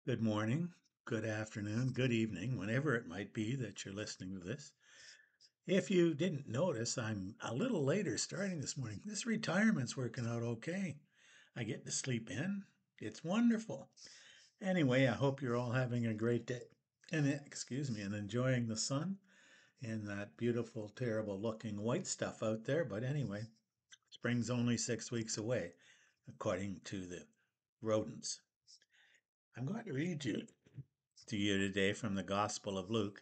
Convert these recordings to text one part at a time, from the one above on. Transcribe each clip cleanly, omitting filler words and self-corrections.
Good morning, good afternoon, good evening, whenever it might be that you're listening to this. If you didn't notice, I'm a little later starting this morning. This retirement's working out okay. I get to sleep in. It's wonderful. Anyway, I hope you're all having a great day and and enjoying the sun and that beautiful, terrible looking white stuff out there. But anyway, spring's only 6 weeks away, according to the rodents. I'm going to read to you today from the Gospel of Luke.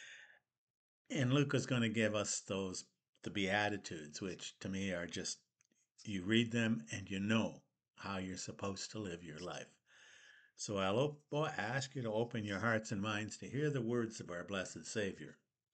And Luke is going to give us the Beatitudes, which to me are just, you read them and you know how you're supposed to live your life. So I'll ask you to open your hearts and minds to hear the words of our blessed Savior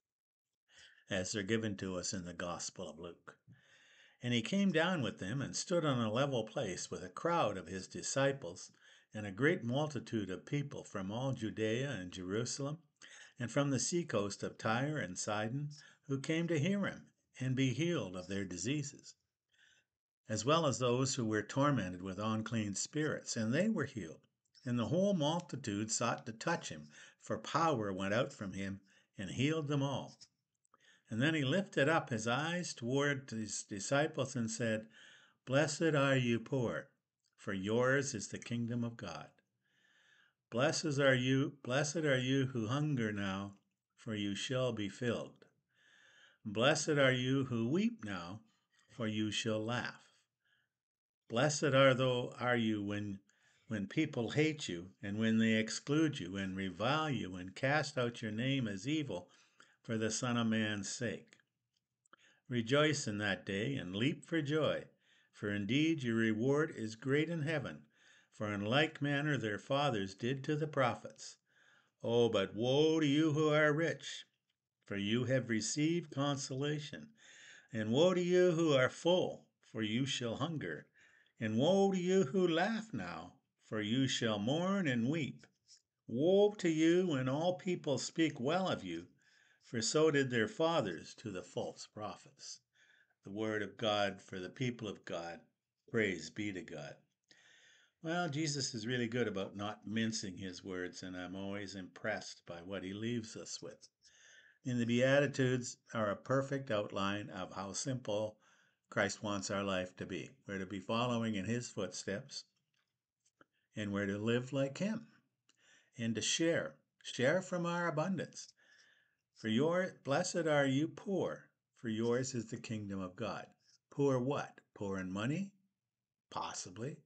as they're given to us in the Gospel of Luke. And he came down with them and stood on a level place with a crowd of his disciples and a great multitude of people from all Judea and Jerusalem and from the seacoast of Tyre and Sidon, who came to hear him and be healed of their diseases, as well as those who were tormented with unclean spirits, and they were healed. And the whole multitude sought to touch him, for power went out from him and healed them all. And then he lifted up his eyes toward his disciples and said, Blessed are you poor, for yours is the kingdom of God. Blessed are you who hunger now, for you shall be filled. Blessed are you who weep now, for you shall laugh. Blessed are you when people hate you, and when they exclude you, and revile you, and cast out your name as evil for the Son of Man's sake. Rejoice in that day, and leap for joy, for indeed your reward is great in heaven, for in like manner their fathers did to the prophets. Oh, but woe to you who are rich, for you have received consolation. And woe to you who are full, for you shall hunger. And woe to you who laugh now, for you shall mourn and weep. Woe to you when all people speak well of you, for so did their fathers to the false prophets. The word of God for the people of God. Praise be to God. Well, Jesus is really good about not mincing his words, and I'm always impressed by what he leaves us with. And the Beatitudes are a perfect outline of how simple Christ wants our life to be. We're to be following in his footsteps, and we're to live like him, and to share from our abundance. Blessed are you poor, for yours is the kingdom of God. Poor what? Poor in money? Possibly.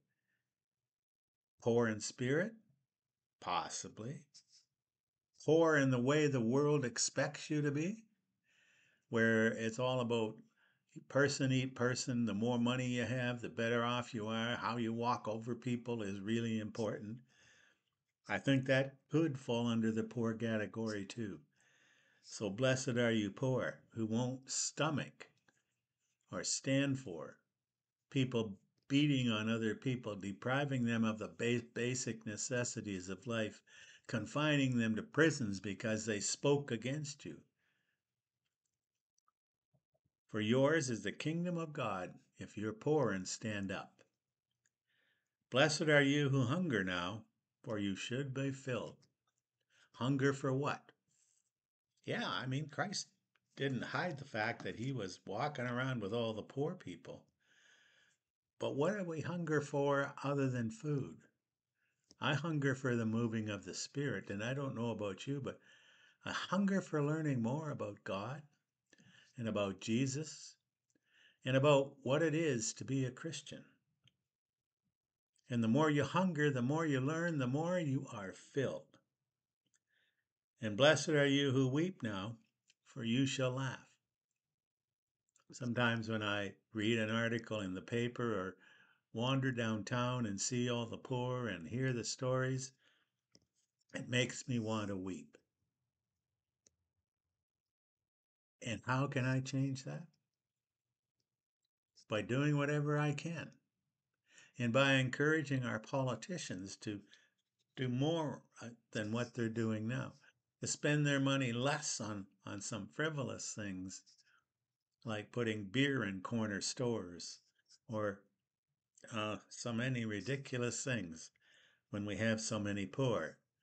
Poor in spirit? Possibly. Poor in the way the world expects you to be, where it's all about person eat person. The more money you have, the better off you are. How you walk over people is really important. I think that could fall under the poor category too. So blessed are you poor, who won't stomach or stand for people beating on other people, depriving them of the basic necessities of life, confining them to prisons because they spoke against you. For yours is the kingdom of God if you're poor and stand up. Blessed are you who hunger now, for you should be filled. Hunger for what? Yeah, I mean, Christ didn't hide the fact that he was walking around with all the poor people. But what do we hunger for other than food? I hunger for the moving of the Spirit, and I don't know about you, but I hunger for learning more about God and about Jesus and about what it is to be a Christian. And the more you hunger, the more you learn, the more you are filled. And blessed are you who weep now, for you shall laugh. Sometimes when I read an article in the paper or wander downtown and see all the poor and hear the stories, it makes me want to weep. And how can I change that? By doing whatever I can and by encouraging our politicians to do more than what they're doing now, to spend their money less on some frivolous things like putting beer in corner stores or so many ridiculous things when we have so many poor.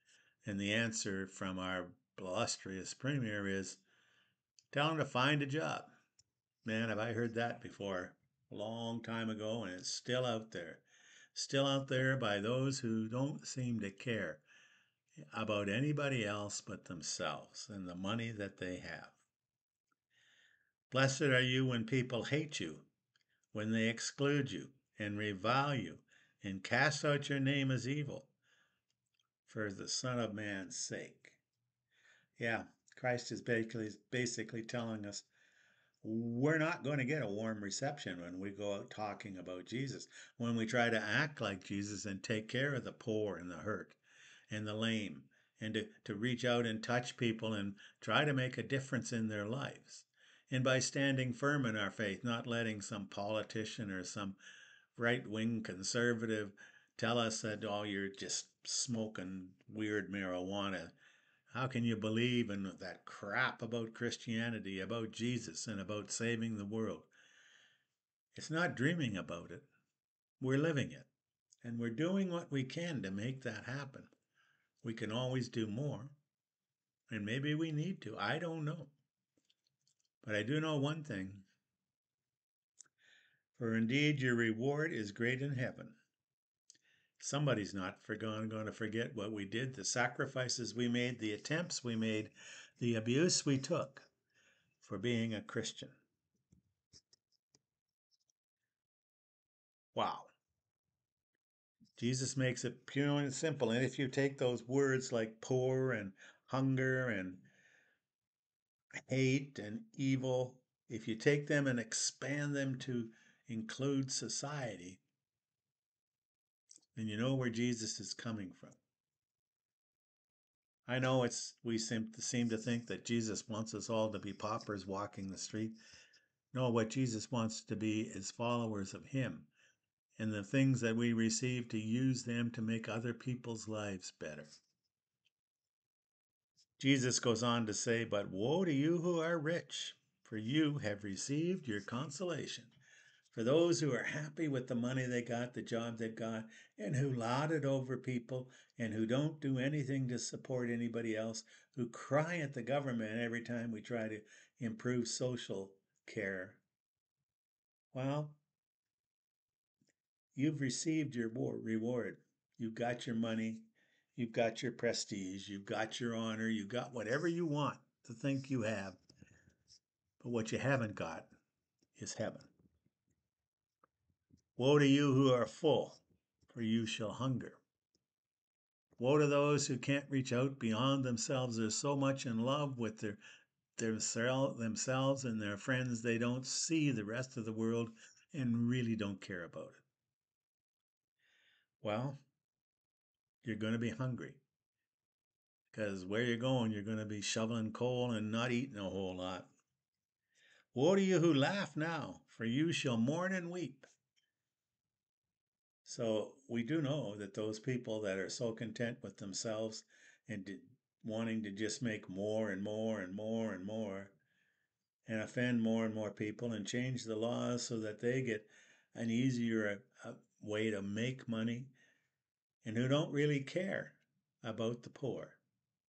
And the answer from our illustrious premier is tell them to find a job. Man, have I heard that before a long time ago, and it's still out there. Still out there by those who don't seem to care about anybody else but themselves and the money that they have. Blessed are you when people hate you, when they exclude you and revile you and cast out your name as evil for the Son of Man's sake. Yeah, Christ is basically telling us we're not going to get a warm reception when we go out talking about Jesus, when we try to act like Jesus and take care of the poor and the hurt and the lame, and to reach out and touch people and try to make a difference in their lives. And by standing firm in our faith, not letting some politician or some right-wing conservative tell us that, oh, you're just smoking weird marijuana. How can you believe in that crap about Christianity, about Jesus, and about saving the world? It's not dreaming about it. We're living it. And we're doing what we can to make that happen. We can always do more. And maybe we need to. I don't know. But I do know one thing. For indeed your reward is great in heaven. Somebody's not going to forget what we did, the sacrifices we made, the attempts we made, the abuse we took for being a Christian. Wow. Jesus makes it pure and simple. And if you take those words like poor and hunger and hate and evil, if you take them and expand them to include society, then you know where Jesus is coming from. I know we seem to think that Jesus wants us all to be paupers walking the street. No, what Jesus wants to be is followers of him, and the things that we receive to use them to make other people's lives better. Jesus goes on to say, but woe to you who are rich, for you have received your consolation. For those who are happy with the money they got, the job they got, and who laud it over people, and who don't do anything to support anybody else, who cry at the government every time we try to improve social care. Well, you've received your reward. You've got your money. You've got your prestige. You've got your honor. You've got whatever you want to think you have. But what you haven't got is heaven. Woe to you who are full, for you shall hunger. Woe to those who can't reach out beyond themselves. They're so much in love with themselves and their friends, they don't see the rest of the world and really don't care about it. Well, you're going to be hungry because where you're going, you're going to be shoveling coal and not eating a whole lot. Woe to you who laugh now, for you shall mourn and weep. So we do know that those people that are so content with themselves and wanting to just make more and more and more and more and offend more and more people and change the laws so that they get an easier way to make money and who don't really care about the poor.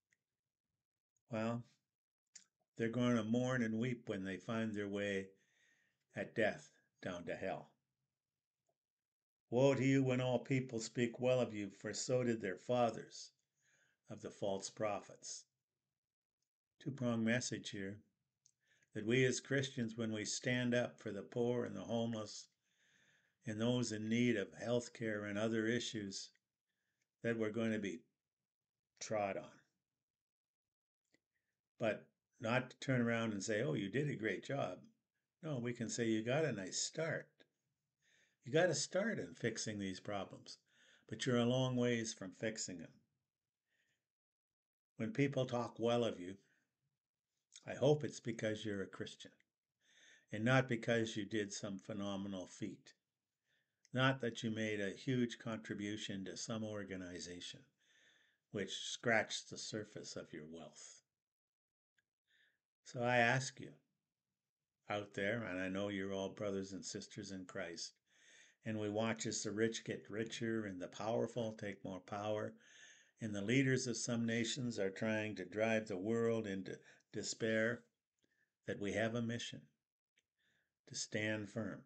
Well, they're going to mourn and weep when they find their way at death down to hell. Woe to you when all people speak well of you, for so did their fathers of the false prophets. Two-pronged message here, that we as Christians, when we stand up for the poor and the homeless and those in need of health care and other issues, that we're going to be trod on. But not to turn around and say, oh, you did a great job. No, we can say you got a nice start. You got to start in fixing these problems, but you're a long ways from fixing them. When people talk well of you, I hope it's because you're a Christian and not because you did some phenomenal feat. Not that you made a huge contribution to some organization which scratched the surface of your wealth. So I ask you out there, and I know you're all brothers and sisters in Christ, and we watch as the rich get richer and the powerful take more power, and the leaders of some nations are trying to drive the world into despair, that we have a mission to stand firm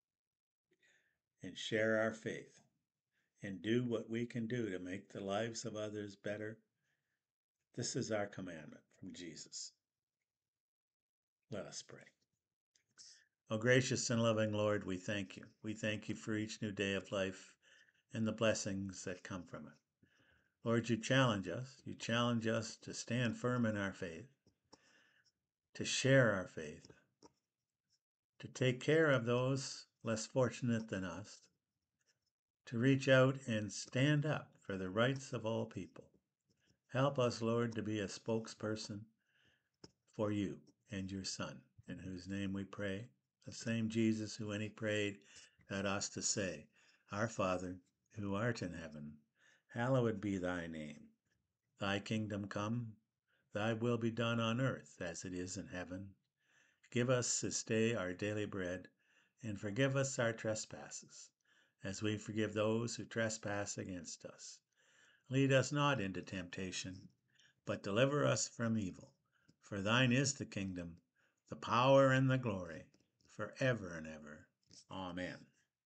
and share our faith and do what we can do to make the lives of others better. This is our commandment from Jesus. Let us pray. Oh, gracious and loving Lord, we thank you. We thank you for each new day of life and the blessings that come from it. Lord, you challenge us. You challenge us to stand firm in our faith, to share our faith, to take care of those less fortunate than us, to reach out and stand up for the rights of all people. Help us, Lord, to be a spokesperson for you and your Son, in whose name we pray, the same Jesus who, when he prayed, taught us to say, Our Father, who art in heaven, hallowed be thy name. Thy kingdom come, thy will be done on earth as it is in heaven. Give us this day our daily bread, and forgive us our trespasses, as we forgive those who trespass against us. Lead us not into temptation, but deliver us from evil. For thine is the kingdom, the power, and the glory, forever and ever. Amen.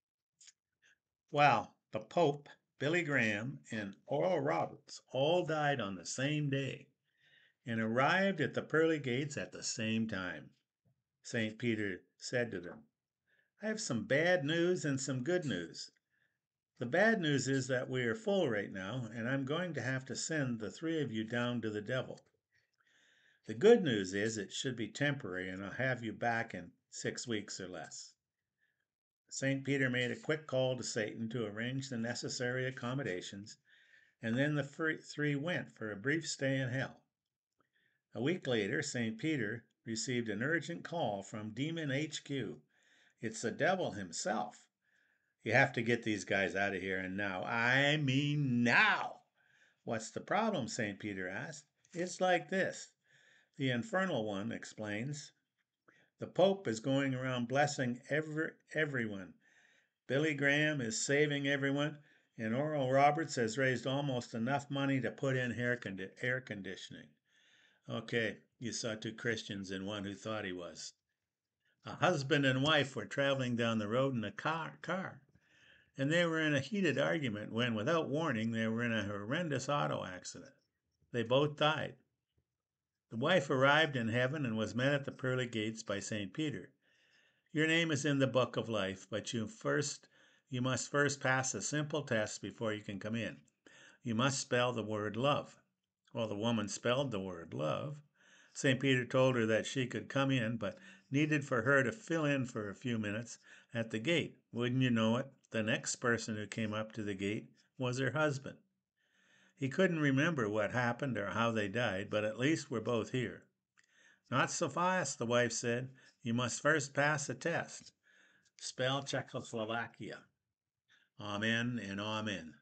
Wow, the Pope, Billy Graham, and Oral Roberts all died on the same day and arrived at the pearly gates at the same time. St. Peter said to them, I have some bad news and some good news. The bad news is that we are full right now, and I'm going to have to send the three of you down to the devil. The good news is it should be temporary, and I'll have you back in 6 weeks or less. St. Peter made a quick call to Satan to arrange the necessary accommodations, and then the three went for a brief stay in hell. A week later, St. Peter received an urgent call from Demon HQ. It's the devil himself. You have to get these guys out of here, and now. I mean now. What's the problem? St. Peter asked. It's like this. The infernal one explains. The Pope is going around blessing everyone. Billy Graham is saving everyone, and Oral Roberts has raised almost enough money to put in air conditioning. Okay, you saw two Christians and one who thought he was. A husband and wife were traveling down the road in a car, and they were in a heated argument when, without warning, they were in a horrendous auto accident. They both died. The wife arrived in heaven and was met at the pearly gates by St. Peter. Your name is in the book of life, but you must first pass a simple test before you can come in. You must spell the word love. Well, the woman spelled the word love. St. Peter told her that she could come in, but needed for her to fill in for a few minutes at the gate. Wouldn't you know it, the next person who came up to the gate was her husband. He couldn't remember what happened or how they died, but at least we're both here. Not so fast, the wife said. You must first pass a test. Spell Czechoslovakia. Amen and amen.